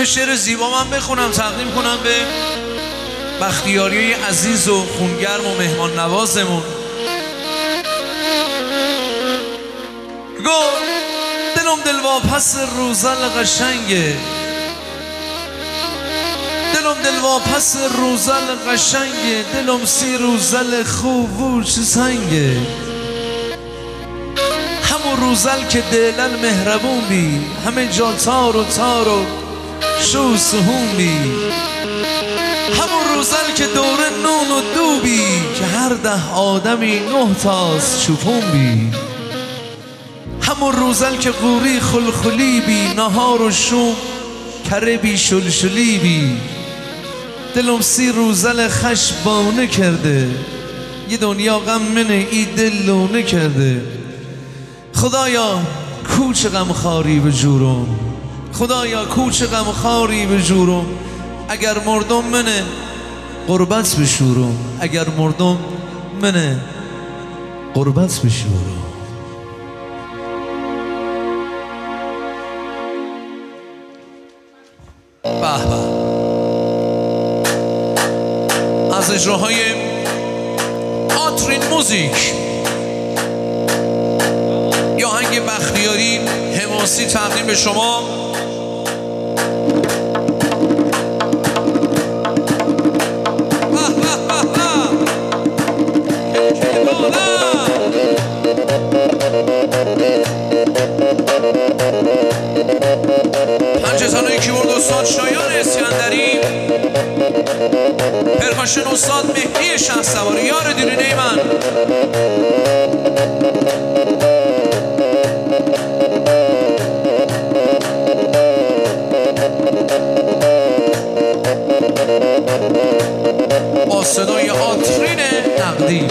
شعر زیبا من بخونم تقدیم کنم به بختیاری عزیز و خونگرم و مهمان نوازمون. گفت دلم دلواپس روزل قشنگه، دلم دلواپس روزل قشنگه، دلم سی روزل خوب و چه سنگه. همون روزل که دلل مهربون بی، همه جا تار و شو سهون بی. همون روزل که دوره نون و دوبی، که هر 10 آدمی 9 تاست چوپون بی. همون روزل که قوری خلخلی بی، نهار و شوم کره بی شلشلی بی. دلم سی روزل خشبانه کرده، یه دنیا غم منه ای دلونه کرده. خدایا کوچ غمخواری به جورم، خدایا کوچ غمخواری به جورم. اگر مردم منه قربت بشورم، اگر مردم منه قربت بشورم. به به از اجراهای آترین موزیک یا آهنگ بختیاری حماسی تقدیم به شما. پنجه‌زنای کیبورد استاد شایان اسکندری، پرکاشن استاد مهدی شهسواری، یار دیرینه من. با صدای آترین نقدی.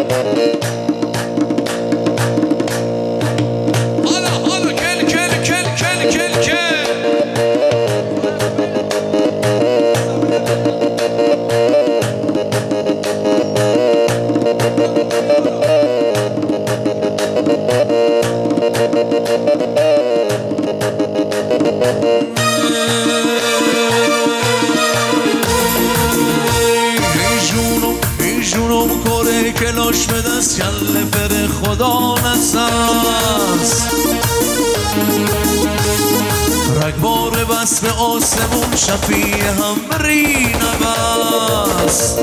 حالا کل کل کل کل کل کل. جونم کره کلاش به دست کل پر خدا نساس. رگبار بس به آسمون شفیه هم بری نبست.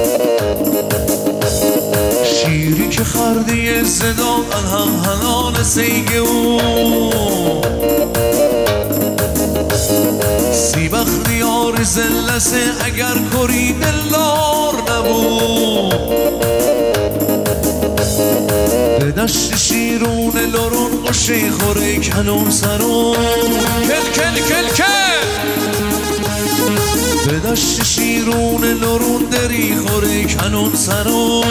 شیری که خردی زدان الهم حلال سیگه او، سی بختیار زلسه اگر کری دلدار نبود. به دشت شیرون لرون قشه خوره کنون سرون کل کل کل کل. به دشت شیرون لرون دری خوره کنون سرون.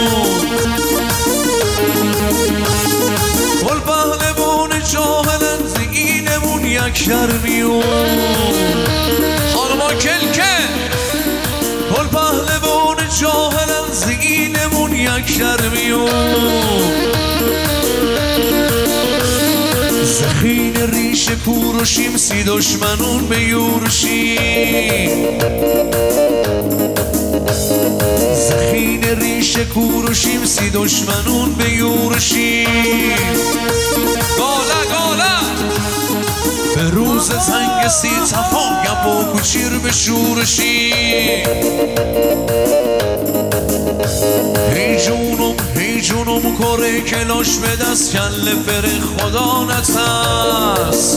گل پهلوان جاهلن زینمون یک شرمیون. خانما کل کل. گل پهلوان جاهلن زینمون یک شرمیون. زخین ریش کوروشیم سی دشمنون به یورشیم. زخین ریش کوروشیم سی دشمنون به یورشیم. گاله به روز زنگ سی تفایم با کوچیر به شورشیم. هی جونم کره کلاش به دست کل پر خدا نترس.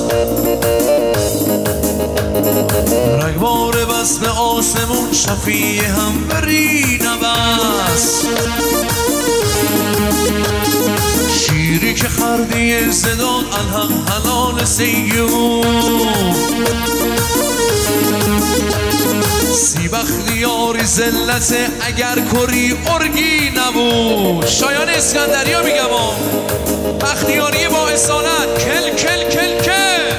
رگبار بس به آسمون شفیه هم بری نبست. شیری که خردی زدان الهم حلال سیگون، سی بختیاری زلته اگر کری ارگی نبود. شایان اسکندری ها میگم بختیاری با اصالت کل کل کل کل.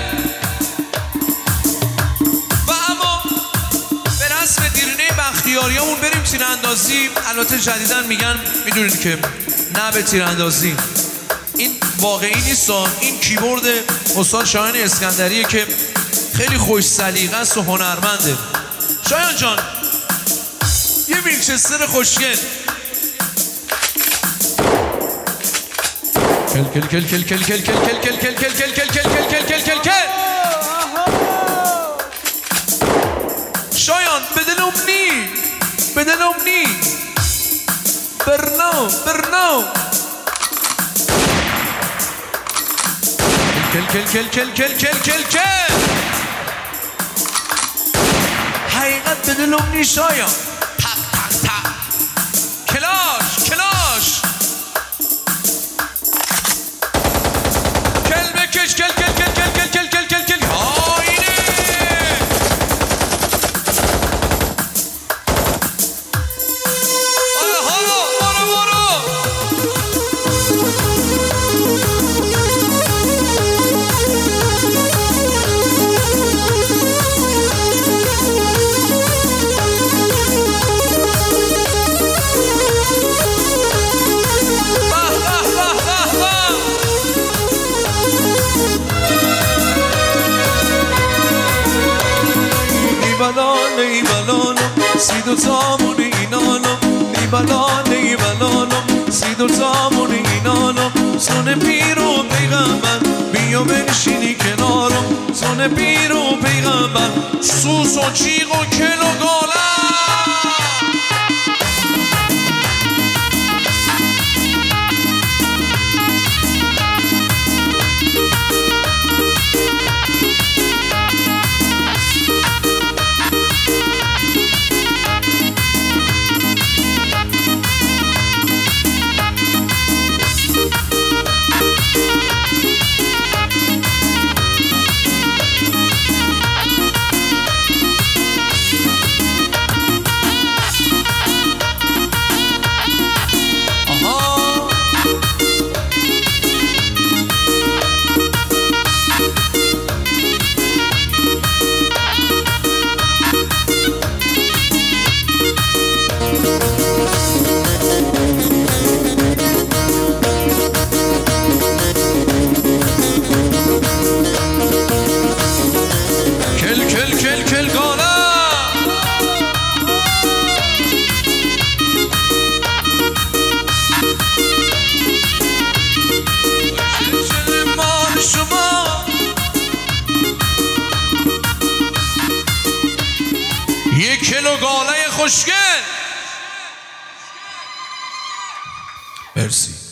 و اما به رسم دیرینه بختیاری همون بریم تیراندازی. البته جدیدن میگن میدونید که نه به تیراندازی، این واقعی نیست. این کیبورد استاد شایان اسکندریه که خیلی خوش سلیقه است و هنرمنده. شایان جان یه وینچستر خوشگل. کل کل کل کل کل کل کل کل کل کل کل کل کل کل کل کل کل. شایان بدلم نی بدلم نی برنو کل کل کل کل کل کل کل کل. حقیقت بدلم نی شایان. تق تق تق کلاش کلاش کل بکش کل کل کل کل کل کل کل کل کل. آینه سیدو تامون اینانو نیبلانو سیدو تامون اینانو سن پیرو پیغمبر بیا بنشینی کنارم سن پیرو پیغمبر سوس و چیق و کل و گاله. یک کیلو گاله خوشگل. مرسی.